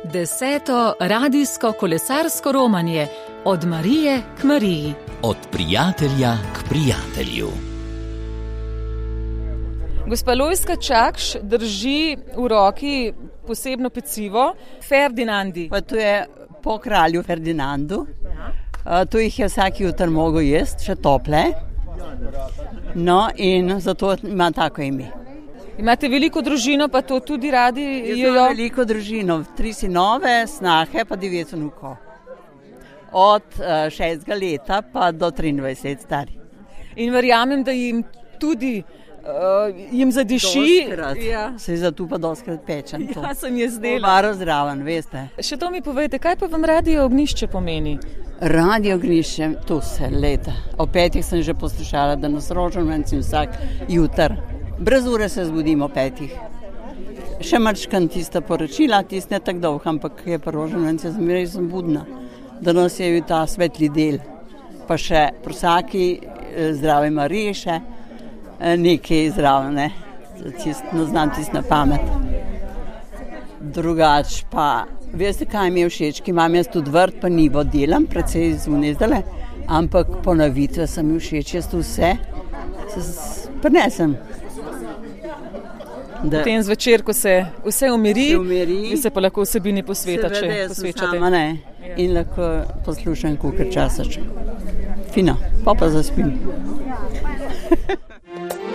10. radijsko kolesarsko romanje od Marije k Mariji. Od prijatelja k prijatelju. Gospa Lojzka Čakš drži v roki posebno pecivo Ferdinandi. Pa to je po kralju Ferdinandu. To jih je vsak jutr mogel jesti, še tople. No, in zato ima tako ime. Imate veliko družino, pa to tudi radi jejo? Imam veliko družino, 3 sinove, snahe pa 9 vnukov. Od 6 leta pa do 23 stari. In verjamem, da jim tudi jim zadiši. Ja. Se je zato pa doskrat pečem to. Ja, sem je zdela. Baro zraven, veste. Še to mi povejte, kaj pa vam Radio Ognjišče pomeni? Radio Ognjišče, to se leta. O 5 sem že poslušala, da nas rožnovanci vsak jutr. Brez ure se zbudimo 5. Še mačkam tista poročila, tist ne tak dolg, ampak je pa rožnovanci, zmeraj sem budna. Da nas je ta svetli del. Pa še prosaki, zdrave Mariše, nekaj zdravo, ne. Znam tist na pamet. Drugač pa, veste, kaj mi je všeč, ki imam jaz tudi vrt, pa nivo delam, precej zunaj zdale, ampak ponovitve so mi všeč, jaz to vse prinesem. Potem zvečer, ko se vse umiri, in se pa lahko vsebini posvečate. Seveda, jaz sem sama, ne. In lahko poslušam kolikor časa. Fino, pa zaspim.